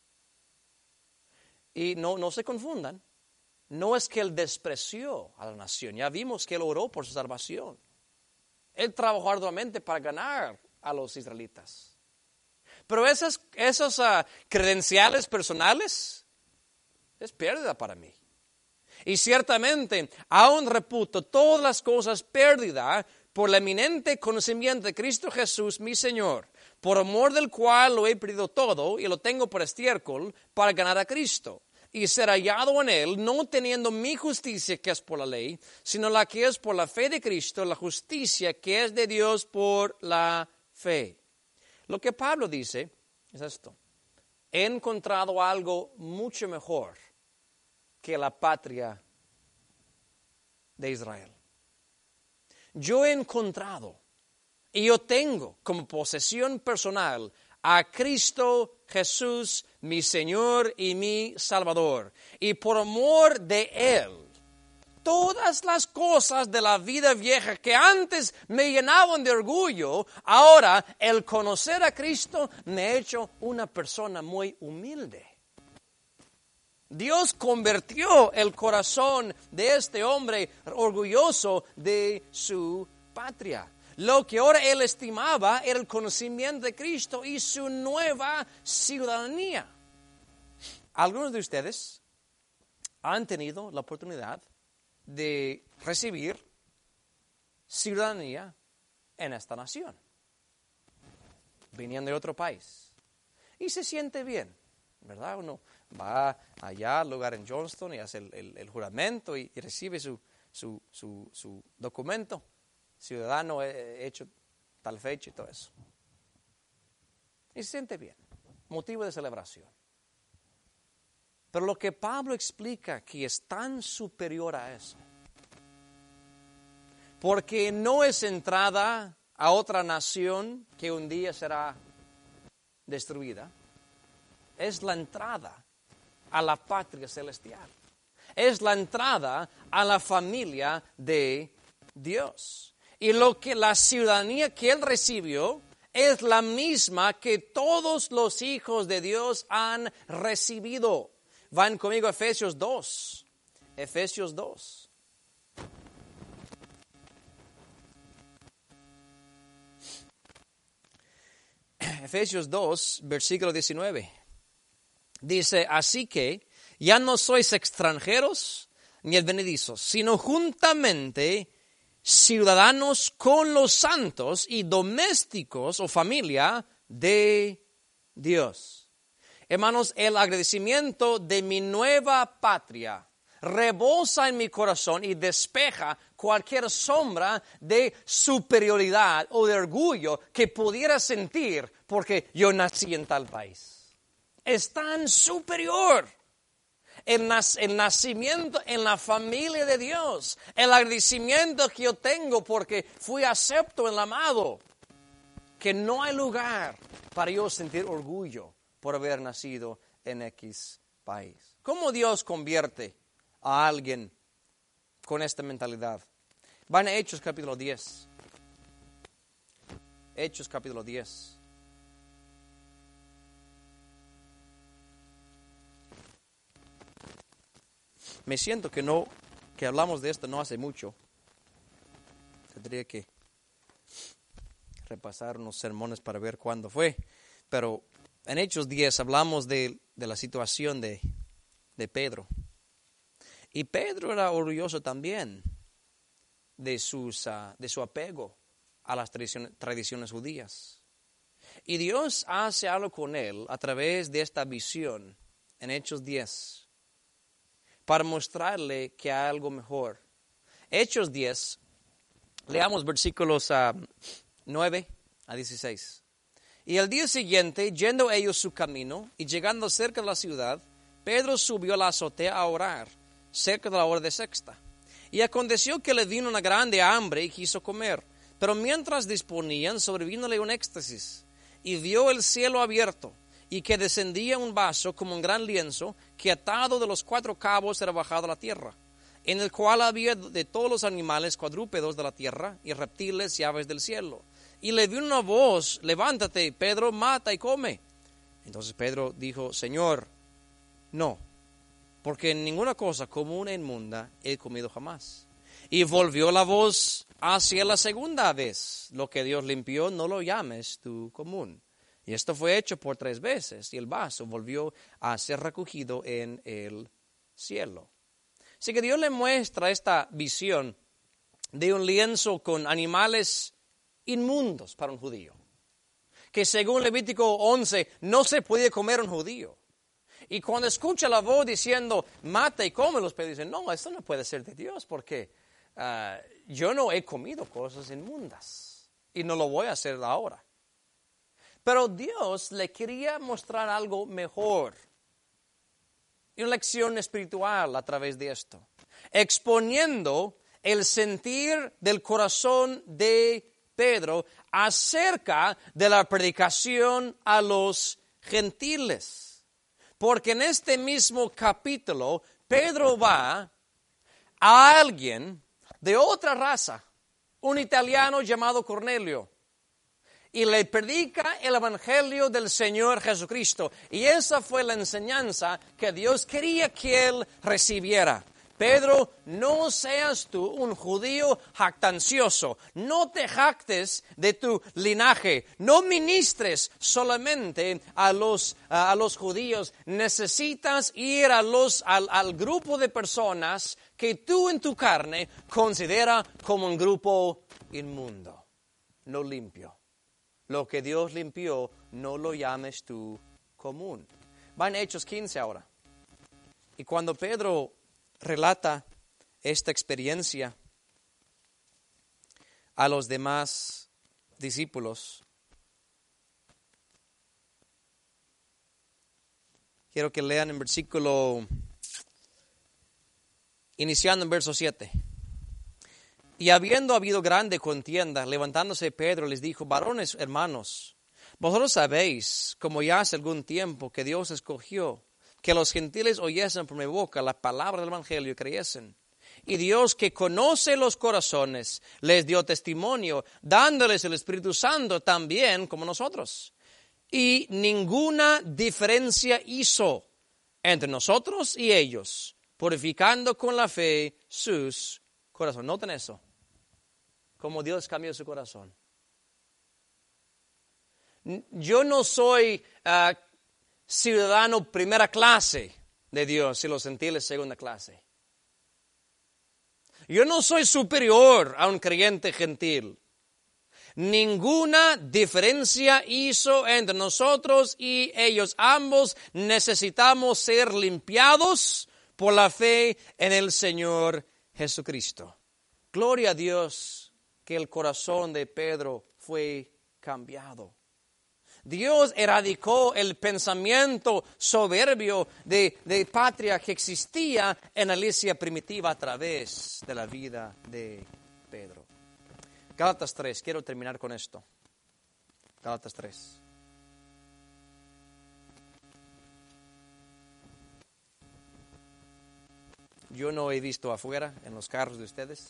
Y no, no se confundan. No es que él despreció a la nación. Ya vimos que él oró por su salvación. Él trabajó arduamente para ganar a los israelitas. Pero esas, esos uh, credenciales personales es pérdida para mí. Y ciertamente, aún reputo todas las cosas pérdida por el eminente conocimiento de Cristo Jesús, mi Señor, por amor del cual lo he perdido todo y lo tengo por estiércol para ganar a Cristo y ser hallado en él, no teniendo mi justicia que es por la ley, sino la que es por la fe de Cristo, la justicia que es de Dios por la fe. Lo que Pablo dice es esto: he encontrado algo mucho mejor que la patria de Israel. Yo he encontrado y yo tengo como posesión personal a Cristo Jesús, mi Señor y mi Salvador. Y por amor de Él, todas las cosas de la vida vieja que antes me llenaban de orgullo, ahora el conocer a Cristo me ha hecho una persona muy humilde. Dios convirtió el corazón de este hombre orgulloso de su patria. Lo que ahora él estimaba era el conocimiento de Cristo y su nueva ciudadanía. Algunos de ustedes han tenido la oportunidad de recibir ciudadanía en esta nación, viniendo de otro país. Y se siente bien, ¿verdad? Uno va allá al lugar en Johnston y hace el, el, el juramento y, y recibe su, su, su, su documento. Ciudadano hecho tal fecha y todo eso. Y se siente bien. Motivo de celebración. Pero lo que Pablo explica aquí es tan superior a eso. Porque no es entrada a otra nación que un día será destruida. Es la entrada a la patria celestial. Es la entrada a la familia de Dios. Y lo que la ciudadanía que él recibió es la misma que todos los hijos de Dios han recibido. Van conmigo a Efesios dos. Efesios dos. Efesios dos, versículo diecinueve. Dice, así que ya no sois extranjeros ni advenedizos, sino juntamente ciudadanos con los santos y domésticos o familia de Dios. Hermanos, el agradecimiento de mi nueva patria rebosa en mi corazón y despeja cualquier sombra de superioridad o de orgullo que pudiera sentir porque yo nací en tal país. Es tan superior el, nac- el nacimiento en la familia de Dios, el agradecimiento que yo tengo porque fui acepto en el amado, que no hay lugar para yo sentir orgullo por haber nacido en X país. ¿Cómo Dios convierte a alguien con esta mentalidad? Van a Hechos capítulo diez. Hechos capítulo diez. Me siento que no, que hablamos de esto no hace mucho. Tendría que repasar unos sermones para ver cuándo fue. Pero en Hechos diez hablamos de, de la situación de, de Pedro. Y Pedro era orgulloso también de, sus, uh, de su apego a las tradiciones, tradiciones judías. Y Dios hace algo con él a través de esta visión en Hechos diez para mostrarle que hay algo mejor. Hechos diez, leamos versículos uh, nueve a dieciséis. Y al día siguiente, yendo ellos su camino y llegando cerca de la ciudad, Pedro subió a la azotea a orar, cerca de la hora de sexta. Y aconteció que le vino una grande hambre y quiso comer. Pero mientras disponían, sobrevínole un éxtasis, y vio el cielo abierto, y que descendía un vaso como un gran lienzo, que atado de los cuatro cabos era bajado a la tierra, en el cual había de todos los animales cuadrúpedos de la tierra, y reptiles y aves del cielo. Y le vino una voz: levántate, Pedro, mata y come. Entonces Pedro dijo: Señor, no, porque ninguna cosa común e inmunda he comido jamás. Y volvió la voz hacia la segunda vez: lo que Dios limpió, no lo llames tú común. Y esto fue hecho por tres veces, y el vaso volvió a ser recogido en el cielo. Así que Dios le muestra esta visión de un lienzo con animales inmundos para un judío, que según Levítico once no se puede comer un judío. Y cuando escucha la voz diciendo mata y come, los Pedro dicen: no, esto no puede ser de Dios, porque uh, yo no he comido cosas inmundas y no lo voy a hacer ahora. Pero Dios le quería mostrar algo mejor, una lección espiritual a través de esto, exponiendo el sentir del corazón de Pedro acerca de la predicación a los gentiles. Porque en este mismo capítulo, Pedro va a alguien de otra raza, un italiano llamado Cornelio, y le predica el evangelio del Señor Jesucristo. Y esa fue la enseñanza que Dios quería que él recibiera. Pedro, no seas tú un judío jactancioso, no te jactes de tu linaje, no ministres solamente a los, a los judíos, necesitas ir a los, al, al grupo de personas que tú en tu carne considera como un grupo inmundo, no limpio. Lo que Dios limpió, no lo llames tú común. Va en Hechos quince ahora. Y cuando Pedro relata esta experiencia a los demás discípulos, quiero que lean en versículo, iniciando en verso siete. Y habiendo habido grande contienda, levantándose Pedro les dijo: varones hermanos, vosotros sabéis, como ya hace algún tiempo, que Dios escogió que los gentiles oyesen por mi boca la palabra del evangelio y creyesen. Y Dios, que conoce los corazones, les dio testimonio, dándoles el Espíritu Santo también como nosotros. Y ninguna diferencia hizo entre nosotros y ellos, purificando con la fe sus corazones. Noten eso, como Dios cambió su corazón. Yo no soy uh, ciudadano primera clase de Dios y los gentiles segunda clase. Yo no soy superior a un creyente gentil. Ninguna diferencia hizo entre nosotros y ellos. Ambos necesitamos ser limpiados por la fe en el Señor Jesucristo. Gloria a Dios que el corazón de Pedro fue cambiado. Dios erradicó el pensamiento soberbio de, de patria que existía en la iglesia primitiva a través de la vida de Pedro. Gálatas tres, quiero terminar con esto. Gálatas tres. Yo no he visto afuera, en los carros de ustedes,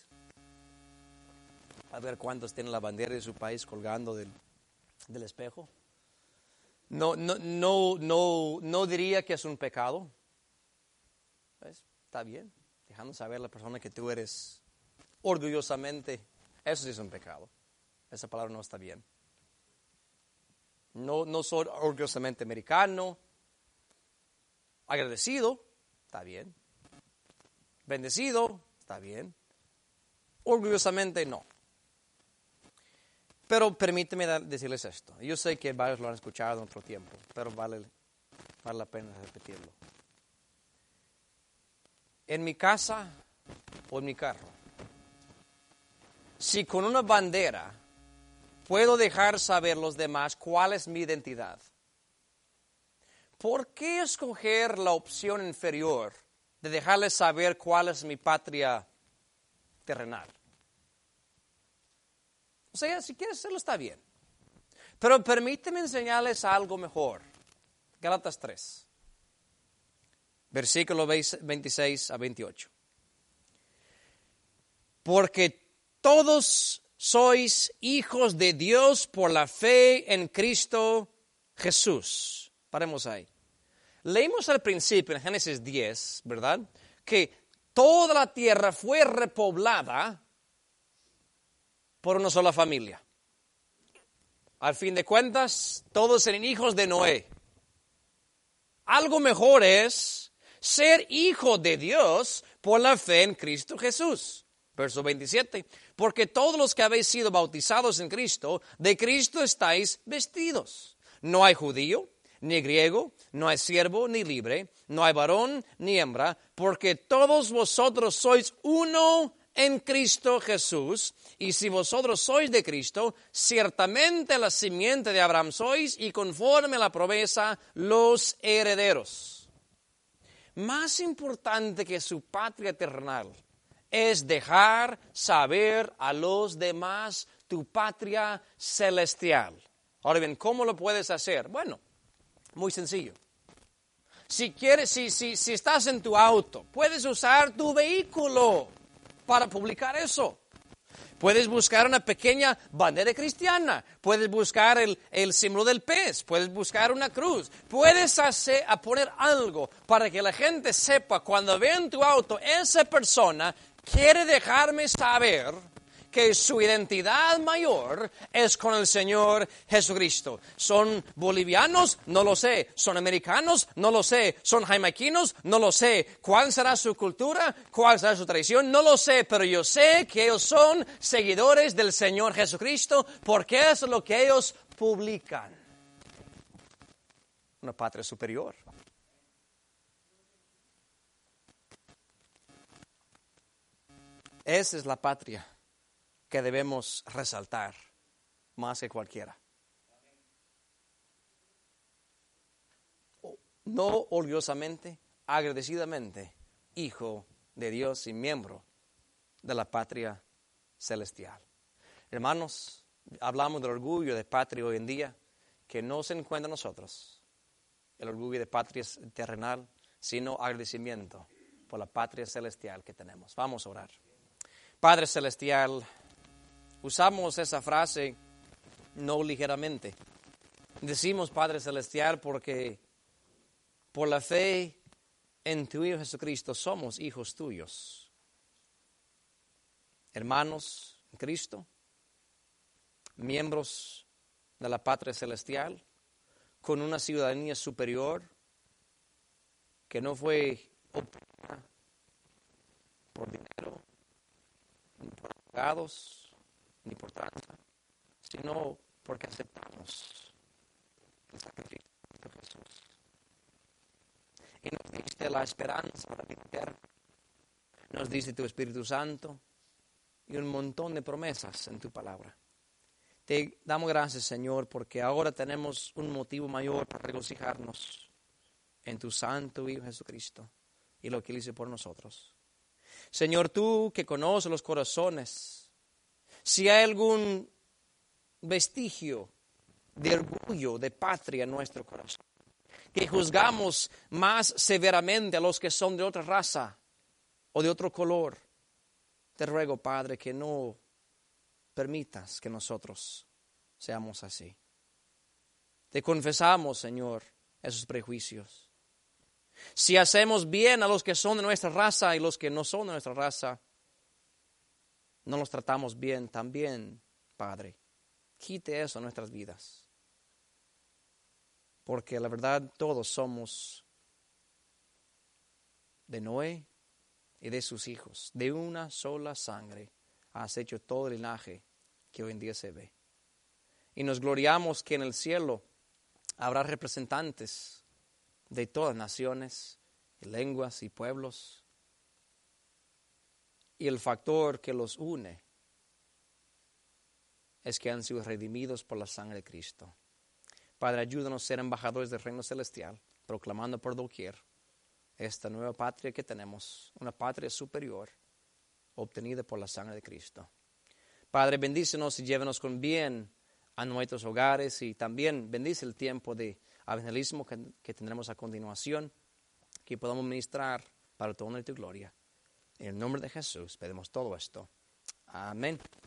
a ver cuántos tienen la bandera de su país colgando del, del espejo. No, no, no, no, no diría que es un pecado. ¿Ves? Está bien, dejando saber a la persona que tú eres orgullosamente. Eso sí es un pecado. Esa palabra no está bien. No, no soy orgullosamente americano. Agradecido, está bien. Bendecido, está bien. Orgullosamente no. Pero permíteme decirles esto. Yo sé que varios lo han escuchado en otro tiempo, pero vale, vale la pena repetirlo. En mi casa o en mi carro, si con una bandera puedo dejar saber a los demás cuál es mi identidad, ¿por qué escoger la opción inferior de dejarles saber cuál es mi patria terrenal? O sea, si quieres hacerlo está bien. Pero permíteme enseñarles algo mejor. Gálatas tres, versículo veintiséis a veintiocho. Porque todos sois hijos de Dios por la fe en Cristo Jesús. Paremos ahí. Leímos al principio en Génesis diez, ¿verdad? Que toda la tierra fue repoblada por una sola familia. Al fin de cuentas, todos eran hijos de Noé. Algo mejor es ser hijo de Dios por la fe en Cristo Jesús. Verso veintisiete. Porque todos los que habéis sido bautizados en Cristo, de Cristo estáis vestidos. No hay judío, ni griego, no hay siervo, ni libre, no hay varón, ni hembra, porque todos vosotros sois uno en Cristo Jesús. Y si vosotros sois de Cristo, ciertamente la simiente de Abraham sois, y conforme a la promesa, los herederos. Más importante que su patria terrenal es dejar saber a los demás tu patria celestial. Ahora bien, ¿cómo lo puedes hacer? Bueno, muy sencillo. Si quieres, si, si, si estás en tu auto, puedes usar tu vehículo para publicar eso. Puedes buscar una pequeña bandera cristiana, puedes buscar el, el símbolo del pez, puedes buscar una cruz, puedes hacer, a poner algo para que la gente sepa cuando ve en tu auto, esa persona quiere dejarme saber que su identidad mayor es con el Señor Jesucristo. ¿Son bolivianos? No lo sé. ¿Son americanos? No lo sé. ¿Son jamaiquinos? No lo sé. ¿Cuál será su cultura? ¿Cuál será su tradición? No lo sé, pero yo sé que ellos son seguidores del Señor Jesucristo porque es lo que ellos publican. Una patria superior. Esa es la patria que debemos resaltar más que cualquiera. No orgullosamente, agradecidamente, hijo de Dios y miembro de la patria celestial. Hermanos, hablamos del orgullo de patria hoy en día, que no se encuentra en nosotros, el orgullo de patria terrenal, sino agradecimiento por la patria celestial que tenemos. Vamos a orar. Padre celestial, usamos esa frase no ligeramente. Decimos Padre celestial porque por la fe en tu Hijo Jesucristo somos hijos tuyos. Hermanos en Cristo, miembros de la patria celestial, con una ciudadanía superior que no fue obtenida por dinero, ni por abogados, ni por tranza, sino porque aceptamos el sacrificio de Jesús. Y nos diste la esperanza de la vida eterna. Nos diste tu Espíritu Santo y un montón de promesas en tu palabra. Te damos gracias, Señor, porque ahora tenemos un motivo mayor para regocijarnos en tu Santo Hijo Jesucristo y lo que Él hizo por nosotros. Señor, tú que conoces los corazones, si hay algún vestigio de orgullo, de patria en nuestro corazón, que juzgamos más severamente a los que son de otra raza o de otro color, te ruego, Padre, que no permitas que nosotros seamos así. Te confesamos, Señor, esos prejuicios. Si hacemos bien a los que son de nuestra raza y los que no son de nuestra raza, no los tratamos bien también, Padre. Quite eso en nuestras vidas. Porque la verdad todos somos de Noé y de sus hijos. De una sola sangre has hecho todo el linaje que hoy en día se ve. Y nos gloriamos que en el cielo habrá representantes de todas naciones, lenguas y pueblos. Y el factor que los une es que han sido redimidos por la sangre de Cristo. Padre, ayúdanos a ser embajadores del reino celestial, proclamando por doquier esta nueva patria que tenemos, una patria superior, obtenida por la sangre de Cristo. Padre, bendícenos y llévenos con bien a nuestros hogares y también bendice el tiempo de evangelismo que, que tendremos a continuación, que podamos ministrar para tu honor y tu gloria. En el nombre de Jesús pedimos todo esto. Amén.